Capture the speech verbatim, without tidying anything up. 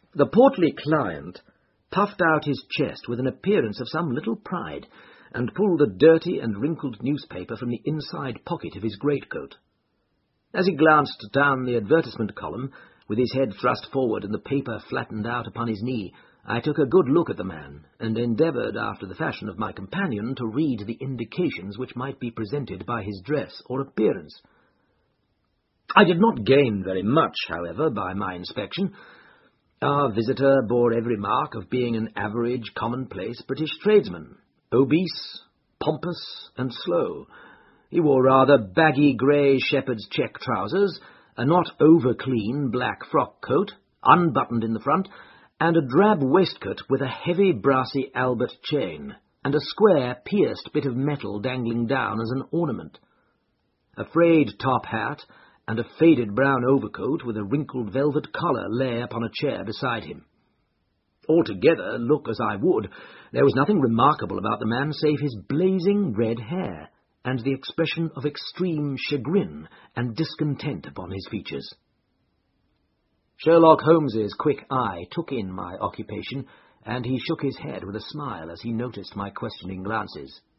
The portly client puffed out his chest with an appearance of some little pride, and pulled a dirty and wrinkled newspaper from the inside pocket of his greatcoat. As he glanced down the advertisement column, with his head thrust forward and the paper flattened out upon his knee, I took a good look at the man, and endeavoured, after the fashion of my companion, to read the indications which might be presented by his dress or appearance. I did not gain very much, however, by my inspection. Our visitor bore every mark of being an average, commonplace British tradesman, obese, pompous, and slow. He wore rather baggy grey shepherd's check trousers, a not over-clean black frock coat, unbuttoned in the front, and a drab waistcoat with a heavy brassy Albert chain, and a square pierced bit of metal dangling down as an ornament. A frayed top hat and a faded brown overcoat with a wrinkled velvet collar lay upon a chair beside him. Altogether, look as I would, there was nothing remarkable about the man save his blazing red hair, and the expression of extreme chagrin and discontent upon his features. Sherlock Holmes's quick eye took in my occupation, and he shook his head with a smile as he noticed my questioning glances.